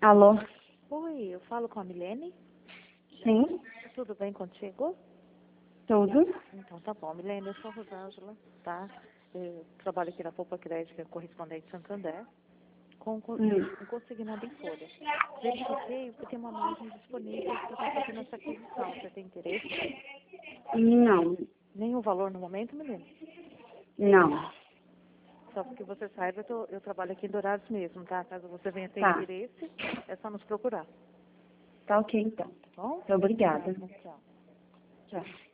Alô? Oi, eu falo com a Milene. Sim, Tudo bem contigo? tudo. Então tá bom. Milene, eu sou a Rosângela, tá? Eu trabalho aqui na Poupa Crédito, é correspondente Santander, com consignado em folha. Verifiquei porque tem uma margem disponível para estar fazendo essa aquisição. Você tem interesse? Não, Nenhum valor no momento, Milene? não. Só porque você saiba, eu trabalho aqui em Dourados mesmo, tá? Caso você venha ter Tá. interesse, é só nos procurar, Tá ok, então. tá bom? Obrigada. Tchau. Tchau.